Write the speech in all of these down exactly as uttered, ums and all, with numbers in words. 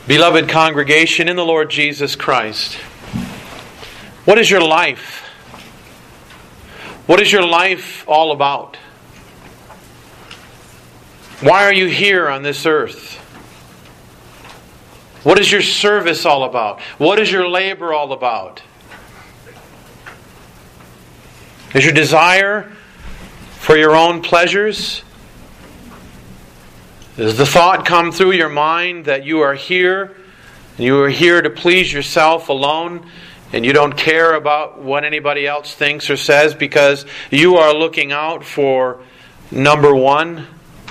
Beloved congregation in the Lord Jesus Christ, what is your life? What is your life all about? Why are you here on this earth? What is your service all about? What is your labor all about? Is your desire for your own pleasures? Does the thought come through your mind that you are here, and you are here to please yourself alone, and you don't care about what anybody else thinks or says because you are looking out for number one?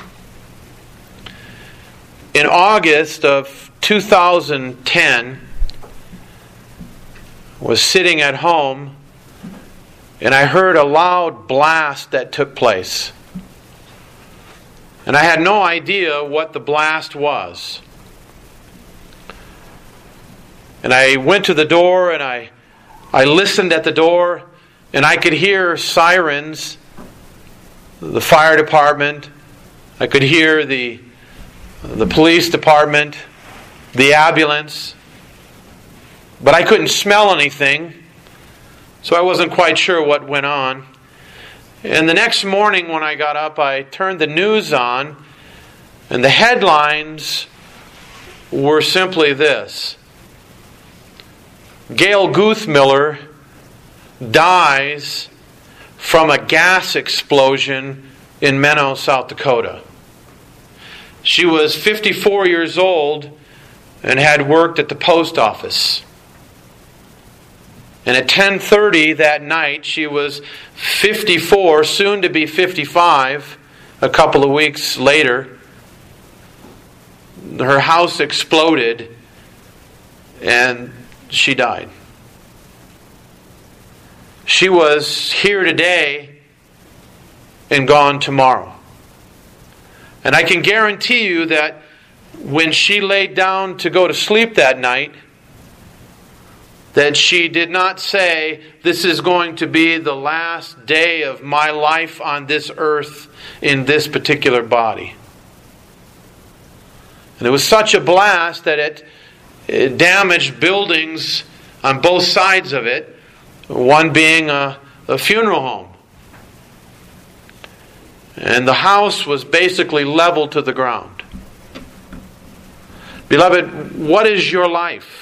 In August of two thousand ten, I was sitting at home and I heard a loud blast that took place. And I had no idea what the blast was. And I went to the door and I, I listened at the door and I could hear sirens, the fire department. I could hear the, the police department, the ambulance. But I couldn't smell anything, so I wasn't quite sure what went on. And the next morning when I got up, I turned the news on, and the headlines were simply this: Gail Guthmiller dies from a gas explosion in Menno, South Dakota. She was fifty-four years old and had worked at the post office. And at ten thirty that night, she was fifty-four, soon to be fifty-five, a couple of weeks later. Her house exploded and she died. She was here today and gone tomorrow. And I can guarantee you that when she laid down to go to sleep that night, that she did not say, "This is going to be the last day of my life on this earth in this particular body." And it was such a blast that it, it damaged buildings on both sides of it, one being a, a funeral home. And the house was basically leveled to the ground. Beloved, what is your life?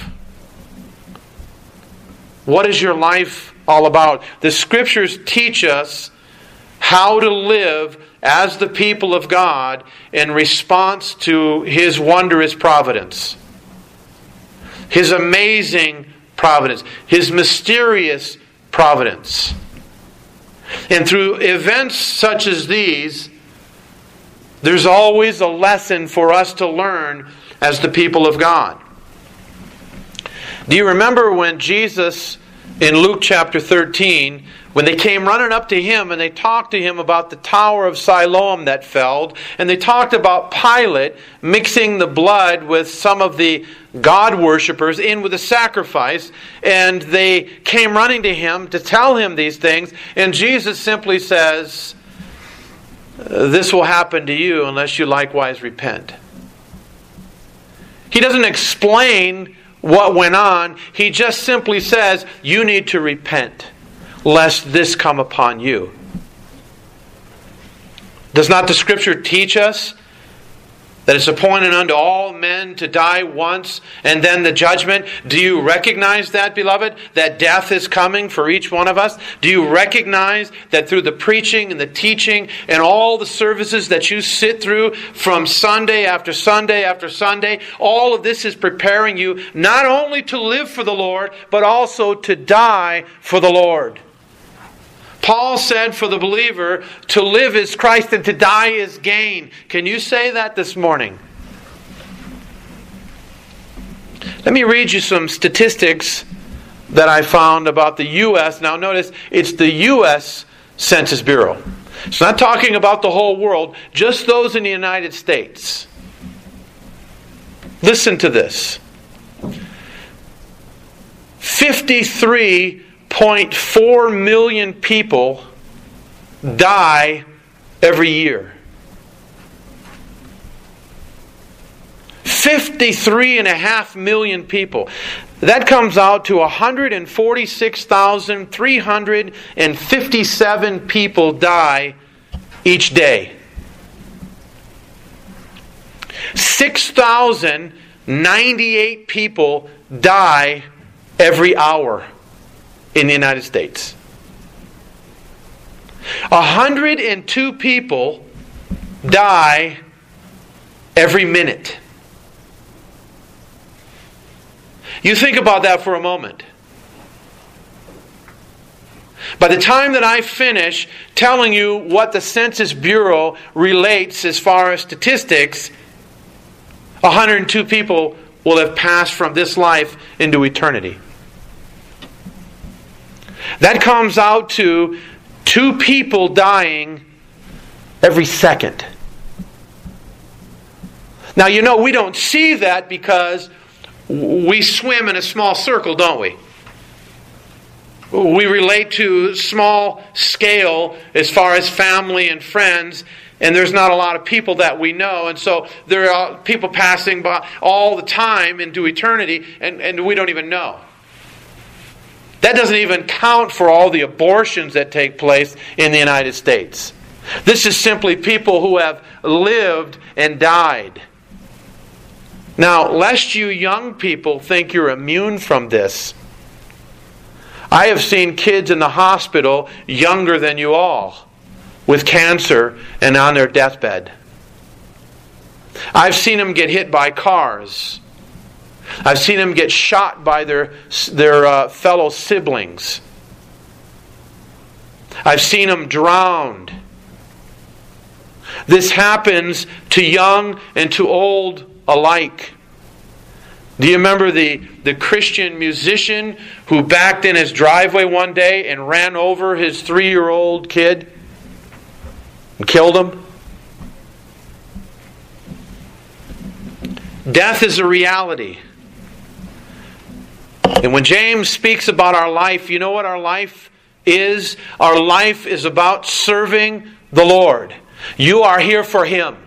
What is your life all about? The Scriptures teach us how to live as the people of God in response to His wondrous providence. His amazing providence. His mysterious providence. And through events such as these, there's always a lesson for us to learn as the people of God. Do you remember when Jesus, in Luke chapter thirteen, when they came running up to Him and they talked to Him about the Tower of Siloam that fell, and they talked about Pilate mixing the blood with some of the God worshippers in with a sacrifice, and they came running to Him to tell Him these things, and Jesus simply says, "This will happen to you unless you likewise repent." He doesn't explain what went on. He just simply says, you need to repent, lest this come upon you. Does not the Scripture teach us that it's appointed unto all men to die once and then the judgment? Do you recognize that, beloved? That death is coming for each one of us? Do you recognize that through the preaching and the teaching and all the services that you sit through from Sunday after Sunday after Sunday, all of this is preparing you not only to live for the Lord, but also to die for the Lord? Paul said for the believer, to live is Christ and to die is gain. Can you say that this morning? Let me read you some statistics that I found about the U S Now notice, it's the U S Census Bureau. It's not talking about the whole world, just those in the United States. Listen to this. fifty-three point four million people die every year. fifty-three and a half million people. That comes out to one hundred forty-six thousand three hundred fifty-seven people die each day. six thousand ninety-eight people die every hour in the United States. one hundred two people die every minute. You think about that for a moment. By the time that I finish telling you what the Census Bureau relates as far as statistics, one hundred two people will have passed from this life into eternity. That comes out to two people dying every second. Now, you know, we don't see that because we swim in a small circle, don't we? We relate to small scale as far as family and friends, and there's not a lot of people that we know, and so there are people passing by all the time into eternity, and, and we don't even know. That doesn't even count for all the abortions that take place in the United States. This is simply people who have lived and died. Now, lest you young people think you're immune from this, I have seen kids in the hospital younger than you all with cancer and on their deathbed. I've seen them get hit by cars. I've seen them get shot by their, their uh, fellow siblings. I've seen them drowned. This happens to young and to old alike. Do you remember the, the Christian musician who backed in his driveway one day and ran over his three-year-old kid and killed him? Death is a reality. And when James speaks about our life, you know what our life is? Our life is about serving the Lord. You are here for Him.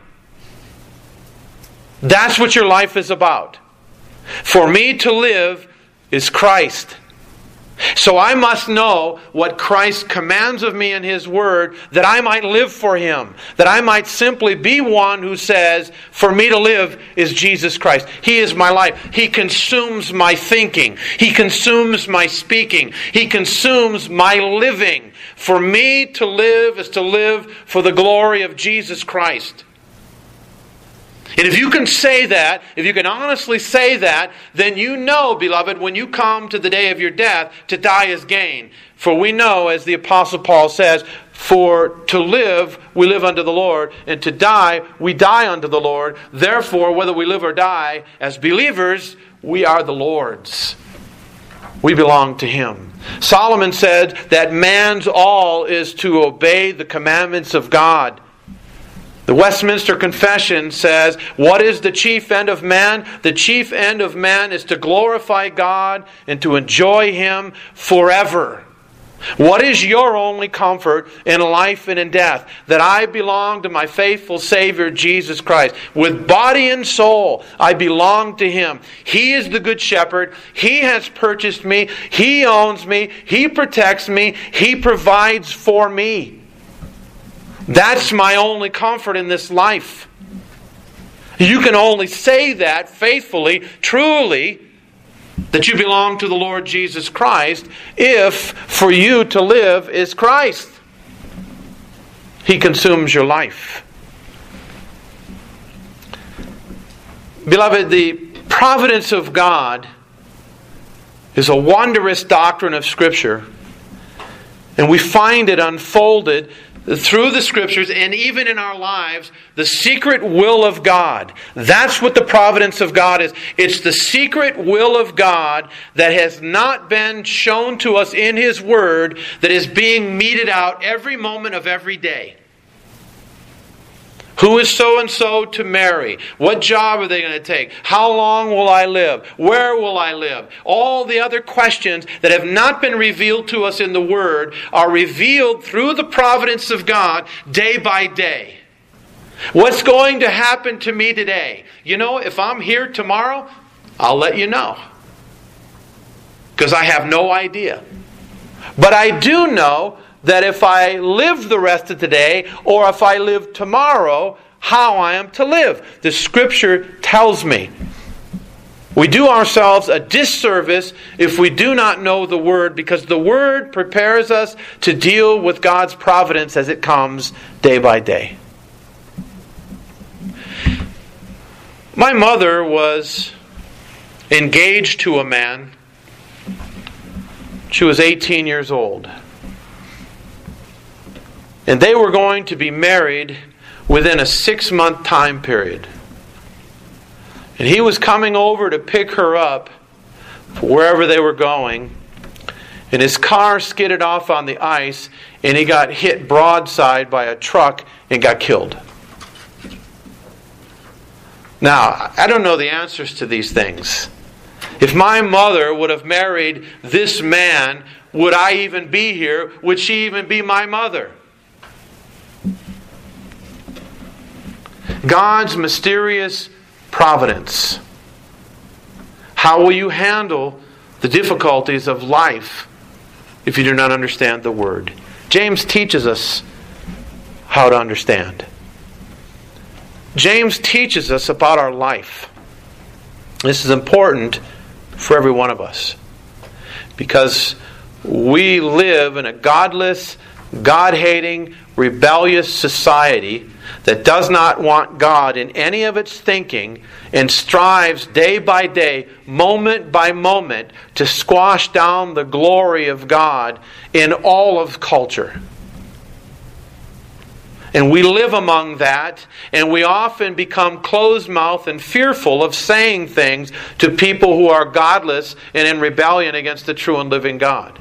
That's what your life is about. For me to live is Christ. So I must know what Christ commands of me in His Word, that I might live for Him. That I might simply be one who says, for me to live is Jesus Christ. He is my life. He consumes my thinking. He consumes my speaking. He consumes my living. For me to live is to live for the glory of Jesus Christ. And if you can say that, if you can honestly say that, then you know, beloved, when you come to the day of your death, to die is gain. For we know, as the Apostle Paul says, for to live, we live unto the Lord, and to die, we die unto the Lord. Therefore, whether we live or die, as believers, we are the Lord's. We belong to Him. Solomon said that man's all is to obey the commandments of God. The Westminster Confession says, what is the chief end of man? The chief end of man is to glorify God and to enjoy Him forever. What is your only comfort in life and in death? That I belong to my faithful Savior, Jesus Christ. With body and soul, I belong to Him. He is the good shepherd. He has purchased me. He owns me. He protects me. He provides for me. That's my only comfort in this life. You can only say that faithfully, truly, that you belong to the Lord Jesus Christ, if for you to live is Christ. He consumes your life. Beloved, the providence of God is a wondrous doctrine of Scripture, and we find it unfolded through the Scriptures and even in our lives, the secret will of God. That's what the providence of God is. It's the secret will of God that has not been shown to us in His Word, that is being meted out every moment of every day. Who is so-and-so to marry? What job are they going to take? How long will I live? Where will I live? All the other questions that have not been revealed to us in the Word are revealed through the providence of God day by day. What's going to happen to me today? You know, if I'm here tomorrow, I'll let you know. Because I have no idea. But I do know that if I live the rest of the day, or if I live tomorrow, how I am to live. The Scripture tells me. We do ourselves a disservice if we do not know the Word, because the Word prepares us to deal with God's providence as it comes day by day. My mother was engaged to a man. She was eighteen years old. And they were going to be married within a six-month time period. And he was coming over to pick her up wherever they were going. And his car skidded off on the ice, and he got hit broadside by a truck and got killed. Now, I don't know the answers to these things. If my mother would have married this man, would I even be here? Would she even be my mother? God's mysterious providence. How will you handle the difficulties of life if you do not understand the Word? James teaches us how to understand. James teaches us about our life. This is important for every one of us, because we live in a godless, God-hating, rebellious society that does not want God in any of its thinking and strives day by day, moment by moment, to squash down the glory of God in all of culture. And we live among that, and we often become closed-mouthed and fearful of saying things to people who are godless and in rebellion against the true and living God.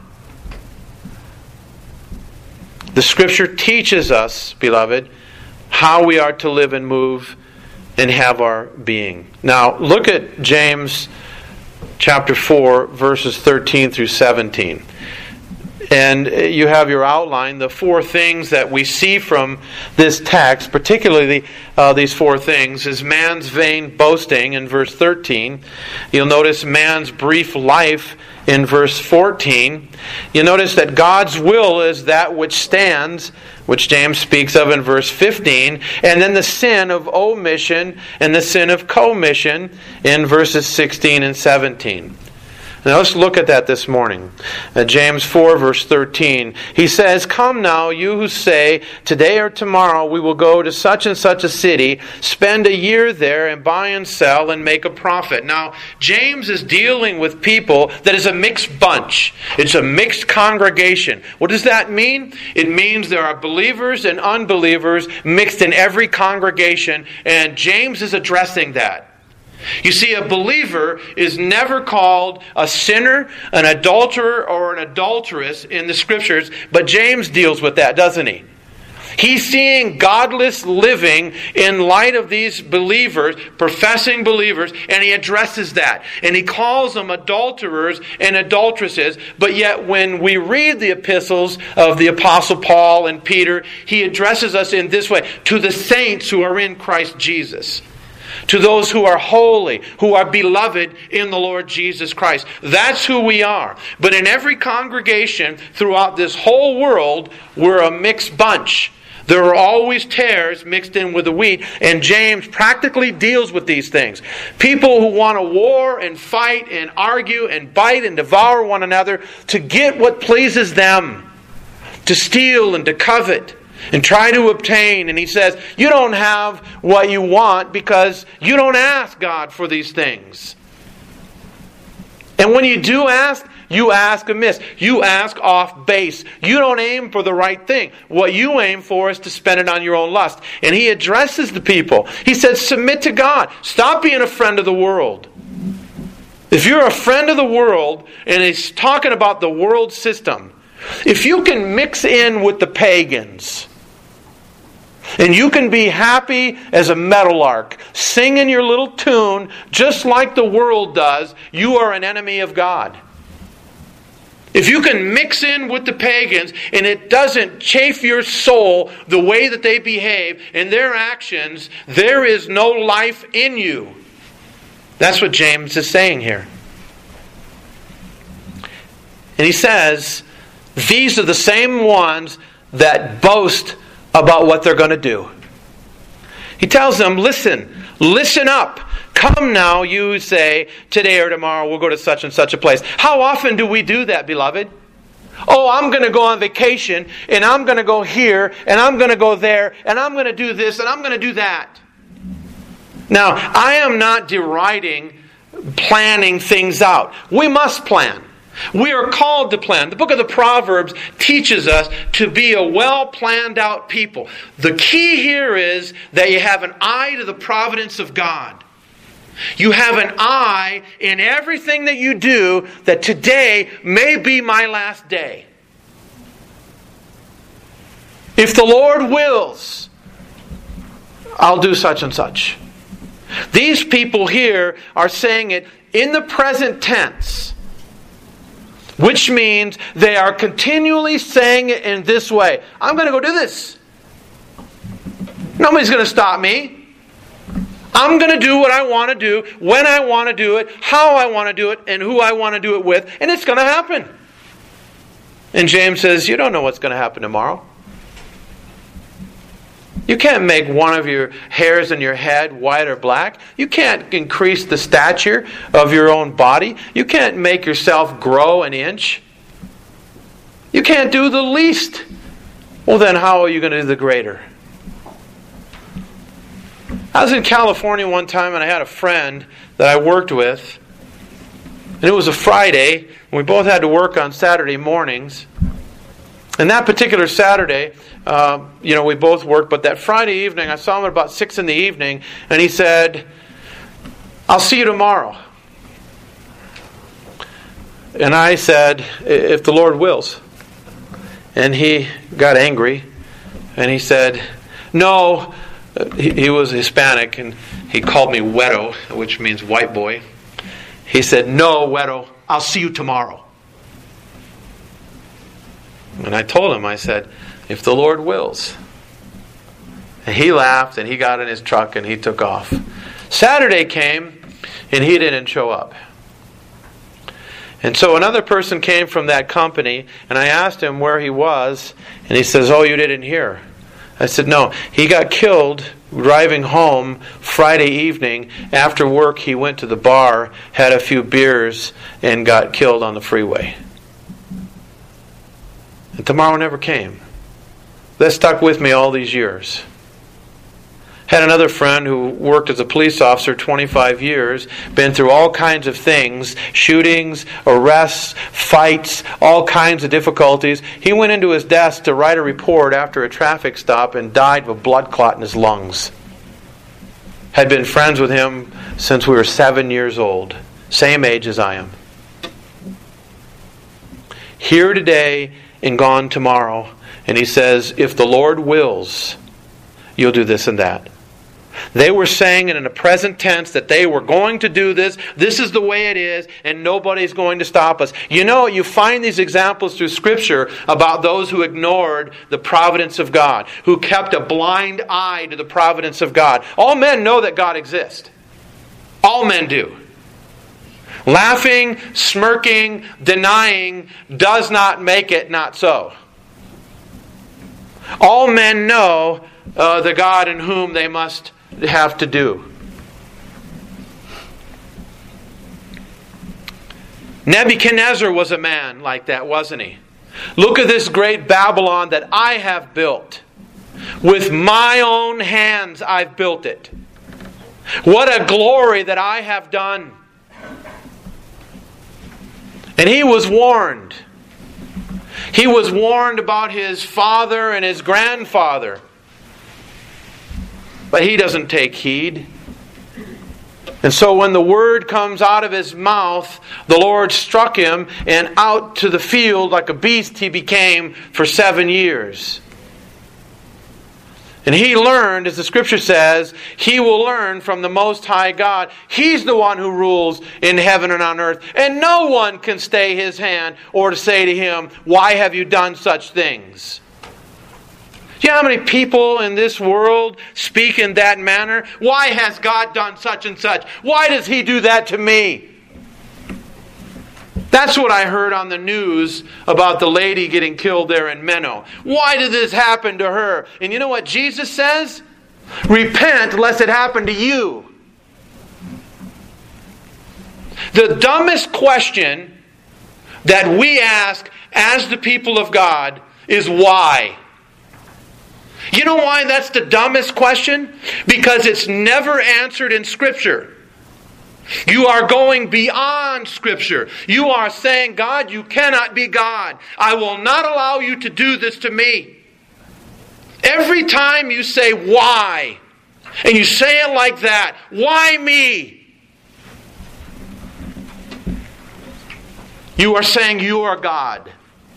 The Scripture teaches us, beloved, how we are to live and move and have our being. Now, look at James chapter four, verses thirteen through seventeen. And you have your outline, the four things that we see from this text, particularly uh, these four things, is man's vain boasting in verse thirteen. You'll notice man's brief life in verse fourteen. You'll notice that God's will is that which stands, which James speaks of in verse fifteen. And then the sin of omission and the sin of commission in verses sixteen and seventeen. Now let's look at that this morning. Uh, James four verse thirteen. He says, "Come now, you who say, today or tomorrow we will go to such and such a city, spend a year there and buy and sell and make a profit." Now, James is dealing with people that is a mixed bunch. It's a mixed congregation. What does that mean? It means there are believers and unbelievers mixed in every congregation, and James is addressing that. You see, a believer is never called a sinner, an adulterer, or an adulteress in the Scriptures, but James deals with that, doesn't he? He's seeing godless living in light of these believers, professing believers, and he addresses that. And he calls them adulterers and adulteresses, but yet when we read the epistles of the Apostle Paul and Peter, he addresses us in this way: to the saints who are in Christ Jesus. To those who are holy, who are beloved in the Lord Jesus Christ. That's who we are. But in every congregation throughout this whole world, we're a mixed bunch. There are always tares mixed in with the wheat, and James practically deals with these things. People who want to war and fight and argue and bite and devour one another to get what pleases them, to steal and to covet and try to obtain. And he says, you don't have what you want because you don't ask God for these things. And when you do ask, you ask amiss. You ask off base. You don't aim for the right thing. What you aim for is to spend it on your own lust. And he addresses the people. He says, submit to God. Stop being a friend of the world. If you're a friend of the world, and he's talking about the world system, if you can mix in with the pagans, and you can be happy as a meadowlark, singing your little tune just like the world does, you are an enemy of God. If you can mix in with the pagans and it doesn't chafe your soul the way that they behave and their actions, there is no life in you. That's what James is saying here. And he says, these are the same ones that boast about what they're going to do. He tells them, listen, listen up. Come now, you say, today or tomorrow we'll go to such and such a place. How often do we do that, beloved? Oh, I'm going to go on vacation, and I'm going to go here, and I'm going to go there, and I'm going to do this, and I'm going to do that. Now, I am not deriding planning things out. We must plan. We are called to plan. The book of the Proverbs teaches us to be a well-planned out people. The key here is that you have an eye to the providence of God. You have an eye in everything that you do that today may be my last day. If the Lord wills, I'll do such and such. These people here are saying it in the present tense, which means they are continually saying it in this way. I'm going to go do this. Nobody's going to stop me. I'm going to do what I want to do, when I want to do it, how I want to do it, and who I want to do it with, and it's going to happen. And James says, you don't know what's going to happen tomorrow. You can't make one of your hairs in your head white or black. You can't increase the stature of your own body. You can't make yourself grow an inch. You can't do the least. Well, then how are you going to do the greater? I was in California one time and I had a friend that I worked with. And it was a Friday. And we both had to work on Saturday mornings. And that particular Saturday, uh, you know, we both worked. But that Friday evening, I saw him at about six in the evening. And he said, I'll see you tomorrow. And I said, if the Lord wills. And he got angry. And he said, no. He, he was Hispanic, and he called me Wedo, which means white boy. He said, no, Wedo, I'll see you tomorrow. And I told him, I said, if the Lord wills. And he laughed, and he got in his truck, and he took off. Saturday came, and he didn't show up. And so another person came from that company, and I asked him where he was, and he says, oh, you didn't hear. I said, no, he got killed driving home Friday evening. After work, he went to the bar, had a few beers, and got killed on the freeway. And tomorrow never came. That stuck with me all these years. Had another friend who worked as a police officer twenty-five years, been through all kinds of things, shootings, arrests, fights, all kinds of difficulties. He went into his desk to write a report after a traffic stop and died of a blood clot in his lungs. Had been friends with him since we were seven years old. Same age as I am. Here today and gone tomorrow. And he says, if the Lord wills, you'll do this and that. They were saying it in the present tense that they were going to do this. This is the way it is, and nobody's going to stop us. You know, you find these examples through Scripture about those who ignored the providence of God, who kept a blind eye to the providence of God. All men know that God exists. All men do. Laughing, smirking, denying does not make it not so. All men know uh, the God in whom they must have to do. Nebuchadnezzar was a man like that, wasn't he? Look at this great Babylon that I have built. With my own hands I've built it. What a glory that I have done. And he was warned. He was warned about his father and his grandfather. But he doesn't take heed. And so when the word comes out of his mouth, the Lord struck him, and out to the field like a beast he became for seven years. And he learned, as the Scripture says, he will learn from the Most High God. He's the one who rules in heaven and on earth. And no one can stay his hand or to say to him, why have you done such things? Do you know how many people in this world speak in that manner? Why has God done such and such? Why does He do that to me? That's what I heard on the news about the lady getting killed there in Menno. Why did this happen to her? And you know what Jesus says? Repent lest it happen to you. The dumbest question that we ask as the people of God is why? You know why that's the dumbest question? Because it's never answered in Scripture. You are going beyond Scripture. You are saying, God, you cannot be God. I will not allow you to do this to me. Every time you say, why? And you say it like that, why me? You are saying you are God.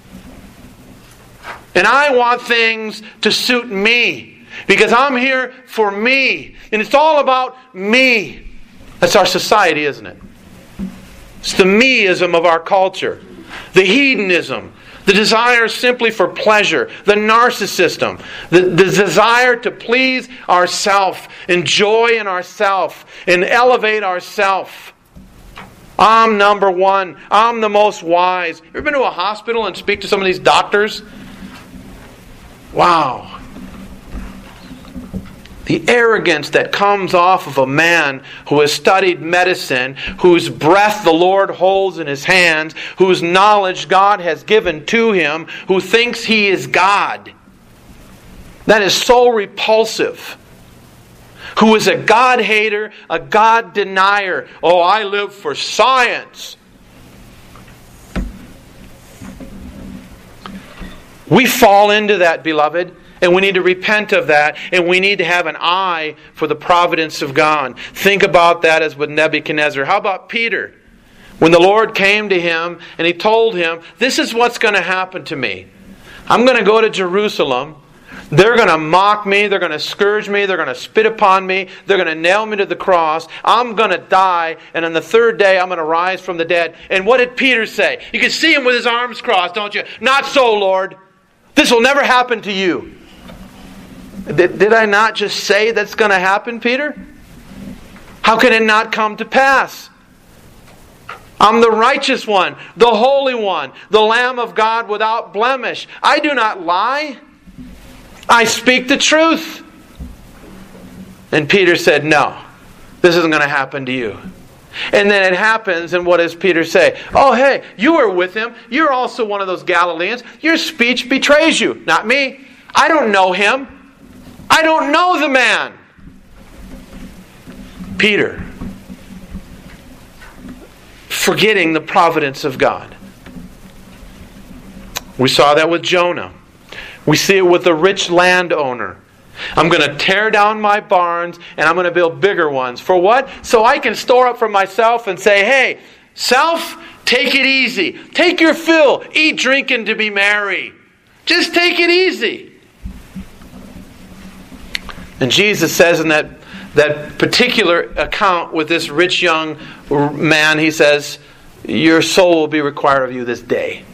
And I want things to suit me. Because I'm here for me. And it's all about me. That's our society, isn't it? It's the meism of our culture. The hedonism. The desire simply for pleasure. The narcissism. The, the desire to please ourself. Enjoy in ourself. And elevate ourself. I'm number one. I'm the most wise. You ever been to a hospital and speak to some of these doctors? Wow. The arrogance that comes off of a man who has studied medicine, whose breath the Lord holds in His hands, whose knowledge God has given to him, who thinks he is God. That is so repulsive. Who is a God hater, a God denier. Oh, I live for science. We fall into that, beloved, and we need to repent of that, and we need to have an eye for the providence of God. Think about that as with Nebuchadnezzar. How about Peter? When the Lord came to him and He told him, this is what's going to happen to me. I'm going to go to Jerusalem. They're going to mock me. They're going to scourge me. They're going to spit upon me. They're going to nail me to the cross. I'm going to die. And on the third day, I'm going to rise from the dead. And what did Peter say? You can see him with his arms crossed, don't you? Not so, Lord. This will never happen to you. Did, did I not just say that's going to happen, Peter? How can it not come to pass? I'm the righteous one, the holy one, the Lamb of God without blemish. I do not lie. I speak the truth. And Peter said, no, this isn't going to happen to you. And then it happens, and what does Peter say? Oh, hey, you were with him. You're also one of those Galileans. Your speech betrays you. Not me. I don't know him. I don't know the man. Peter, forgetting the providence of God. We saw that with Jonah. We see it with the rich landowner. I'm going to tear down my barns and I'm going to build bigger ones. For what? So I can store up for myself and say, hey, self, take it easy. Take your fill. Eat, drink, and to be merry. Just take it easy. And Jesus says in that, that particular account with this rich young man, He says, your soul will be required of you this day.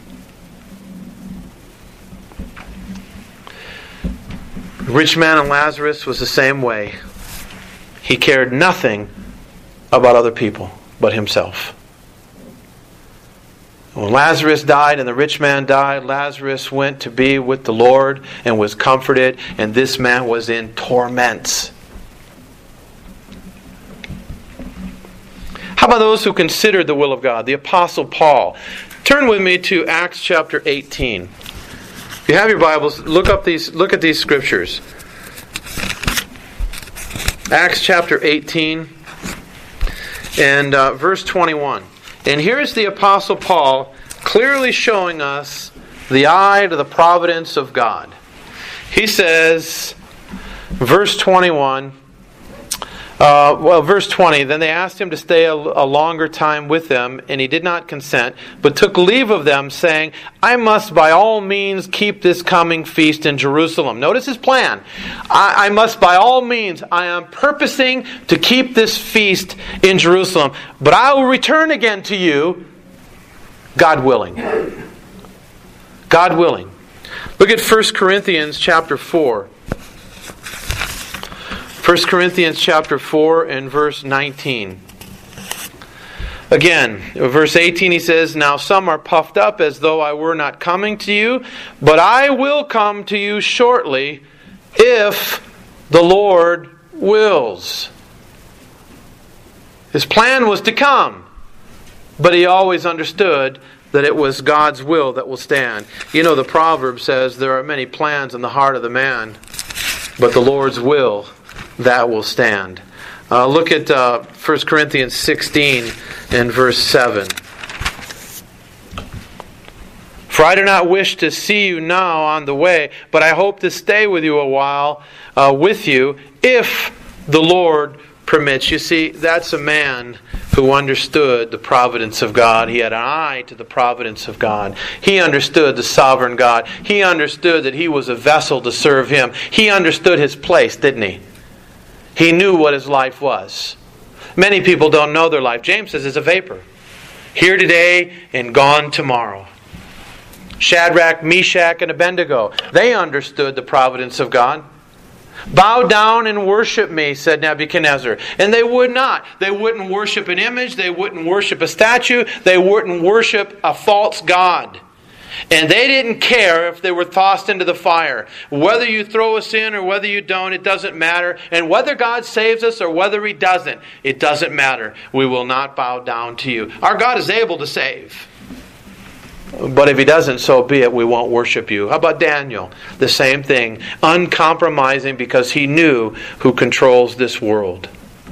The rich man and Lazarus was the same way. He cared nothing about other people but himself. When Lazarus died and the rich man died, Lazarus went to be with the Lord and was comforted, and this man was in torments. How about those who considered the will of God? The Apostle Paul. Turn with me to Acts chapter eighteen. If you have your Bibles, look up these. Look at these scriptures. Acts chapter eighteen and uh, verse twenty-one. And here's the Apostle Paul clearly showing us the eye to the providence of God. He says, verse twenty-one, Uh, well, verse twenty, then they asked him to stay a, a longer time with them, and he did not consent, but took leave of them, saying, I must by all means keep this coming feast in Jerusalem. Notice his plan. I, I must by all means, I am purposing to keep this feast in Jerusalem, but I will return again to you, God willing. God willing. Look at First Corinthians chapter four. First Corinthians chapter four and verse nineteen. Again, verse eighteen, he says, Now some are puffed up as though I were not coming to you, but I will come to you shortly, if the Lord wills. His plan was to come, but he always understood that it was God's will that will stand. You know, the proverb says, there are many plans in the heart of the man, but the Lord's will, that will stand. Uh, look at uh, First Corinthians sixteen and verse seven. For I do not wish to see you now on the way, but I hope to stay with you a while, uh, with you, if the Lord permits. You see, that's a man who understood the providence of God. He had an eye to the providence of God. He understood the sovereign God. He understood that he was a vessel to serve him. He understood his place, didn't he? He knew what his life was. Many people don't know their life. James says it's a vapor. Here today and gone tomorrow. Shadrach, Meshach, and Abednego, they understood the providence of God. Bow down and worship me, said Nebuchadnezzar. And they would not. They wouldn't worship an image. They wouldn't worship a statue. They wouldn't worship a false god. And they didn't care if they were tossed into the fire. Whether you throw us in or whether you don't, it doesn't matter. And whether God saves us or whether He doesn't, it doesn't matter. We will not bow down to you. Our God is able to save. But if He doesn't, so be it. We won't worship you. How about Daniel? The same thing. Uncompromising because he knew who controls this world.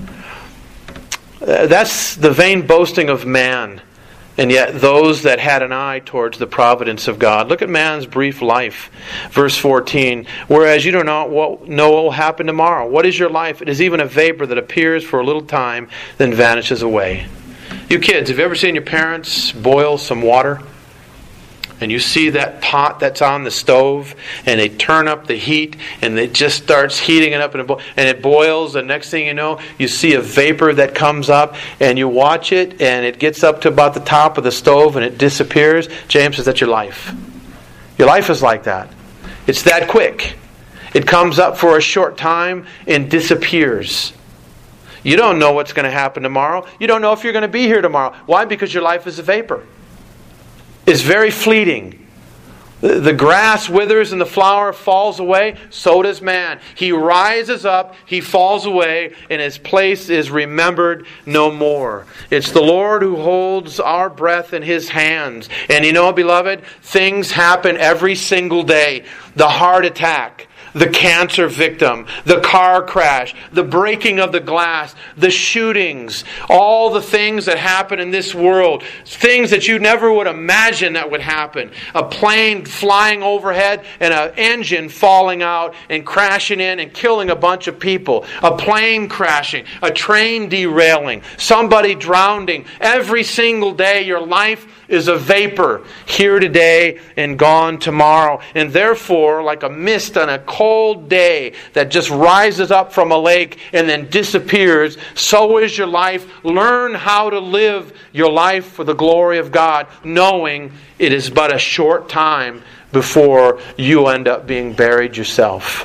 That's the vain boasting of man. And yet those that had an eye towards the providence of God. Look at man's brief life. Verse fourteen. Whereas you don't know what, know what will happen tomorrow. What is your life? It is even a vapor that appears for a little time, then vanishes away. You kids, have you ever seen your parents boil some water? And you see that pot that's on the stove, and they turn up the heat, and it just starts heating it up, and it, bo- and it boils, and next thing you know, you see a vapor that comes up, and you watch it, and it gets up to about the top of the stove, and it disappears. James says that's your life. Your life is like that. It's that quick. It comes up for a short time and disappears. You don't know what's going to happen tomorrow. You don't know if you're going to be here tomorrow. Why? Because your life is a vapor. Is very fleeting. The grass withers and the flower falls away, so does man. He rises up, he falls away, and his place is remembered no more. It's the Lord who holds our breath in His hands. And you know, beloved, things happen every single day. The heart attack, the cancer victim, the car crash, the breaking of the glass, the shootings, all the things that happen in this world, things that you never would imagine that would happen. A plane flying overhead and an engine falling out and crashing in and killing a bunch of people. A plane crashing, a train derailing, somebody drowning. Every single day your life is a vapor, here today and gone tomorrow. And therefore, like a mist on a cold day that just rises up from a lake and then disappears, so is your life. Learn how to live your life for the glory of God, knowing it is but a short time before you end up being buried yourself.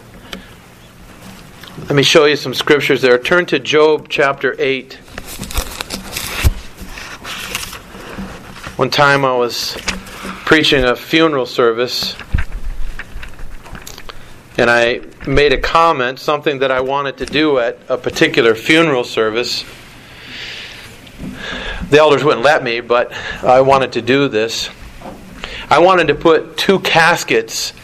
Let me show you some scriptures there. Turn to Job chapter eight. One time I was preaching a funeral service, and I made a comment, something that I wanted to do at a particular funeral service. The elders wouldn't let me, but I wanted to do this. I wanted to put two caskets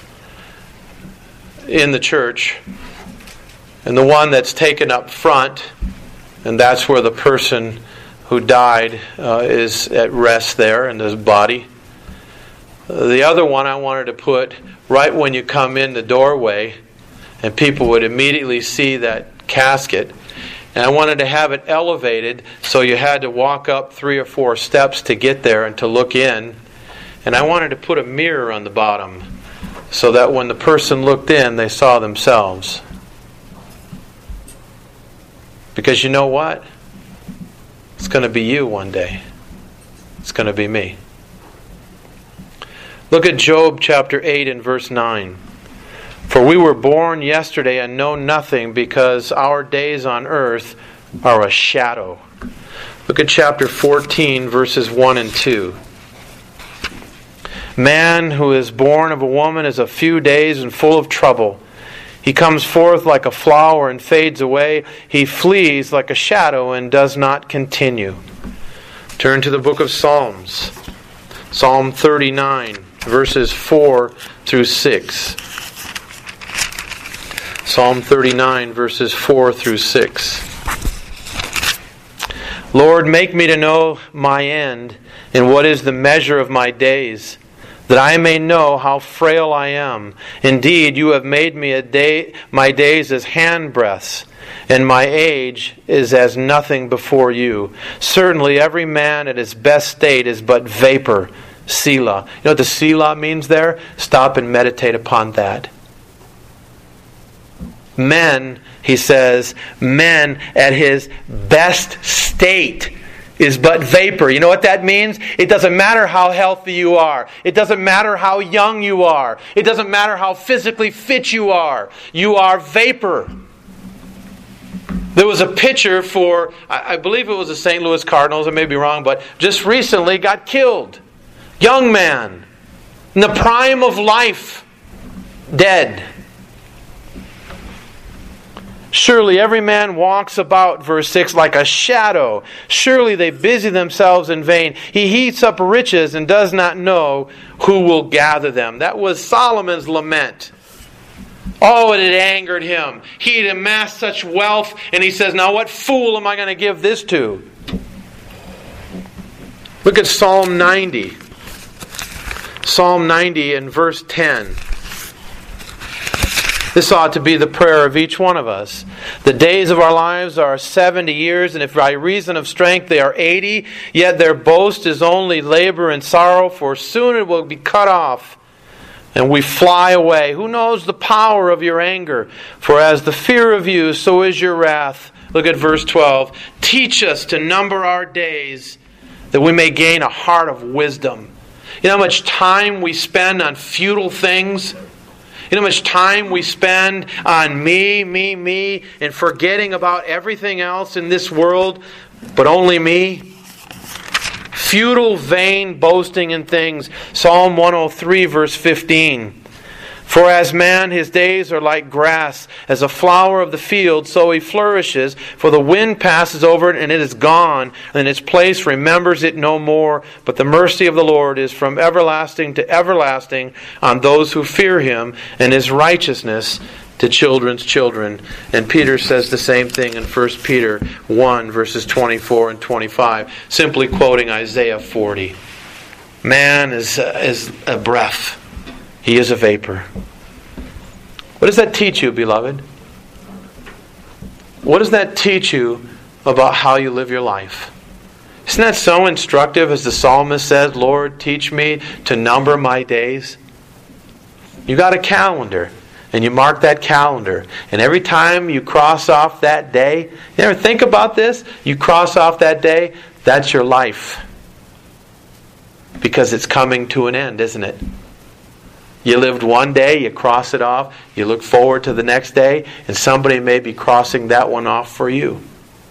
in the church, and the one that's taken up front, and that's where the person who died uh, is at rest there in his body. The other one I wanted to put right when you come in the doorway, and people would immediately see that casket. And I wanted to have it elevated, so you had to walk up three or four steps to get there and to look in. And I wanted to put a mirror on the bottom, so that when the person looked in, they saw themselves. Because you know what? It's going to be you one day. It's going to be me. Look at Job chapter eight and verse nine. For we were born yesterday and know nothing, because our days on earth are a shadow. Look at chapter fourteen, verses one and two. Man who is born of a woman is a few days and full of trouble. He comes forth like a flower and fades away. He flees like a shadow and does not continue. Turn to the book of Psalms. Psalm thirty-nine, verses four through six. Psalm thirty-nine, verses four through six. Lord, make me to know my end, and what is the measure of my days, that I may know how frail I am. Indeed, you have made me a day, my days as handbreadths, and my age is as nothing before you. Certainly every man at his best state is but vapor. Selah. You know what the Selah means there? Stop and meditate upon that. Men, he says, men at his best state is but vapor. You know what that means? It doesn't matter how healthy you are. It doesn't matter how young you are. It doesn't matter how physically fit you are. You are vapor. There was a pitcher for, I believe it was the Saint Louis Cardinals, I may be wrong, but just recently got killed. Young man, in the prime of life, dead. Surely every man walks about, verse six, like a shadow. Surely they busy themselves in vain. He heaps up riches and does not know who will gather them. That was Solomon's lament. Oh, it had angered him. He had amassed such wealth, and he says, now what fool am I going to give this to? Look at Psalm ninety. Psalm ninety and verse ten. This ought to be the prayer of each one of us. The days of our lives are seventy years, and if by reason of strength they are eighty, yet their boast is only labor and sorrow, for soon it will be cut off, and we fly away. Who knows the power of your anger? For as the fear of you, so is your wrath. Look at verse twelve. Teach us to number our days, that we may gain a heart of wisdom. You know how much time we spend on futile things? You know how much time we spend on me, me, me, and forgetting about everything else in this world, but only me? Futile, vain boasting in things. Psalm one oh three, verse fifteen. For as man his days are like grass, as a flower of the field, so he flourishes. For the wind passes over it, and it is gone, and its place remembers it no more. But the mercy of the Lord is from everlasting to everlasting on those who fear Him, and His righteousness to children's children. And Peter says the same thing in First Peter one, verses twenty-four and twenty-five, simply quoting Isaiah forty. Man is, uh, is a breath. He is a vapor. What does that teach you, beloved? What does that teach you about how you live your life? Isn't that so instructive, as the psalmist says, Lord, teach me to number my days? You got a calendar, and you mark that calendar. And every time you cross off that day, you ever think about this? You cross off that day, that's your life. Because it's coming to an end, isn't it? You lived one day, you cross it off, you look forward to the next day, and somebody may be crossing that one off for you.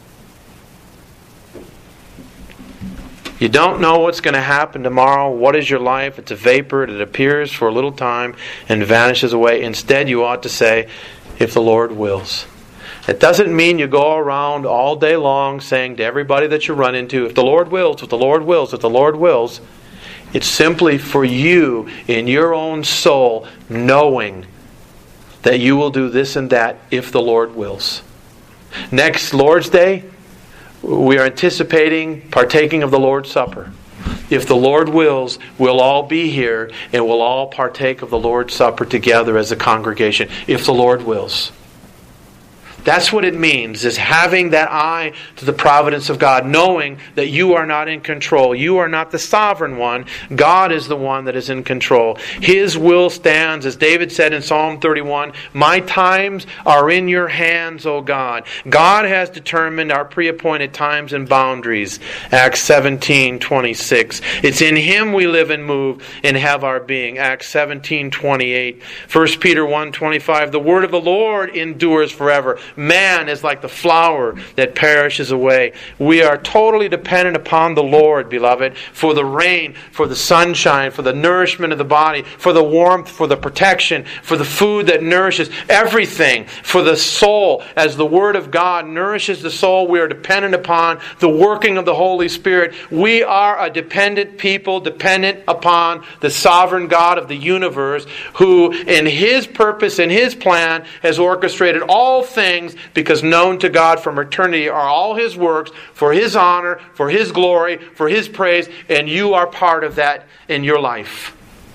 You don't know what's going to happen tomorrow. What is your life? It's a vapor. It appears for a little time and vanishes away. Instead, you ought to say, if the Lord wills. It doesn't mean you go around all day long saying to everybody that you run into, if the Lord wills, if the Lord wills, if the Lord wills. It's simply for you in your own soul knowing that you will do this and that if the Lord wills. Next Lord's Day, we are anticipating partaking of the Lord's Supper. If the Lord wills, we'll all be here and we'll all partake of the Lord's Supper together as a congregation. If the Lord wills. That's what it means, is having that eye to the providence of God, knowing that you are not in control. You are not the sovereign one. God is the one that is in control. His will stands, as David said in Psalm thirty-one, "My times are in your hands, O God." God has determined our pre-appointed times and boundaries. Acts seventeen twenty-six. It's in Him we live and move and have our being. Acts seventeen twenty-eight. First Peter one twenty-five. The word of the Lord endures forever. Man is like the flower that perishes away. We are totally dependent upon the Lord, beloved, for the rain, for the sunshine, for the nourishment of the body, for the warmth, for the protection, for the food that nourishes, everything, for the soul. As the Word of God nourishes the soul, we are dependent upon the working of the Holy Spirit. We are a dependent people, dependent upon the sovereign God of the universe, who in His purpose and His plan has orchestrated all things, because known to God from eternity are all His works for His honor, for His glory, for His praise, and you are part of that in your life.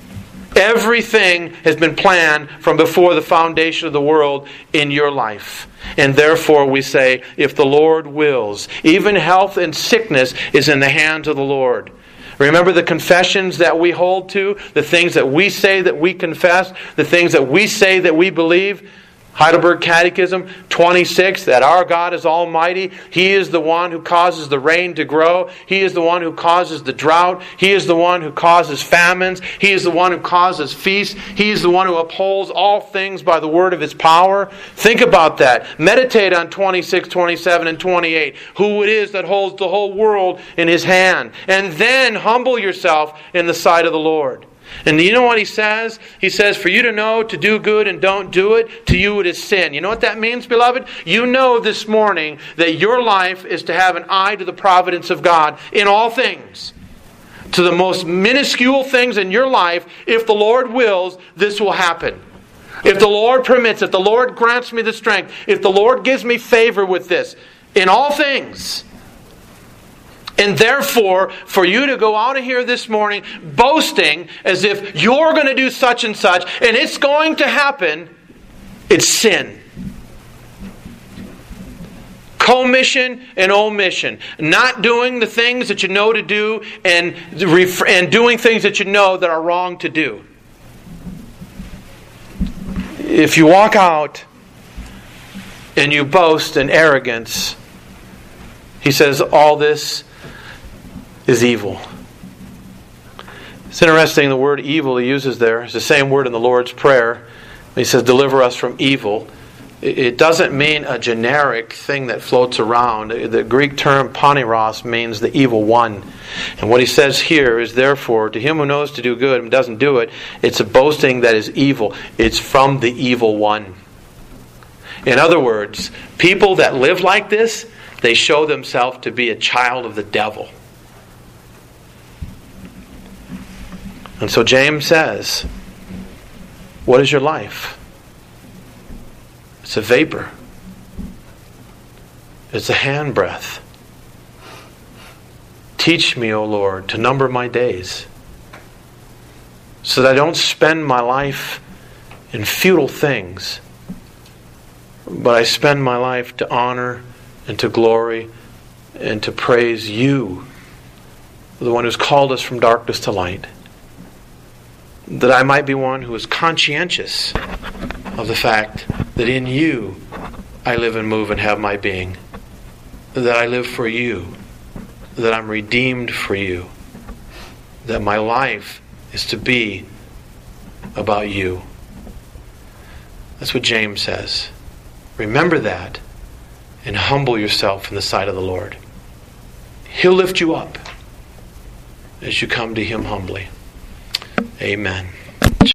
Everything has been planned from before the foundation of the world in your life. And therefore we say, if the Lord wills, even health and sickness is in the hands of the Lord. Remember the confessions that we hold to, the things that we say that we confess, the things that we say that we believe. Heidelberg Catechism twenty-six, that our God is almighty. He is the one who causes the rain to grow. He is the one who causes the drought. He is the one who causes famines. He is the one who causes feasts. He is the one who upholds all things by the word of His power. Think about that. Meditate on twenty-six, twenty-seven, and twenty-eight. Who it is that holds the whole world in His hand. And then humble yourself in the sight of the Lord. And you know what He says? He says, for you to know to do good and don't do it, to you it is sin. You know what that means, beloved? You know this morning that your life is to have an eye to the providence of God in all things. To the most minuscule things in your life, if the Lord wills, this will happen. If the Lord permits, if the Lord grants me the strength, if the Lord gives me favor with this, in all things. And therefore, for you to go out of here this morning boasting as if you're going to do such and such, and it's going to happen, it's sin. Commission and omission. Not doing the things that you know to do, and, and doing things that you know that are wrong to do. If you walk out and you boast in arrogance, He says all this is evil. It's interesting, the word evil He uses there is the same word in the Lord's Prayer. He says, deliver us from evil. It doesn't mean a generic thing that floats around. The Greek term paniros means the evil one. And what He says here is, therefore, to him who knows to do good and doesn't do it, it's a boasting that is evil. It's from the evil one. In other words, people that live like this, they show themselves to be a child of the devil. And so James says, what is your life? It's a vapor. It's a handbreadth. Teach me, O Lord, to number my days, so that I don't spend my life in futile things, but I spend my life to honor and to glory and to praise You, the one who's called us from darkness to light. That I might be one who is conscientious of the fact that in You I live and move and have my being. That I live for You. That I'm redeemed for You. That my life is to be about You. That's what James says. Remember that and humble yourself in the sight of the Lord. He'll lift you up as you come to Him humbly. Amen.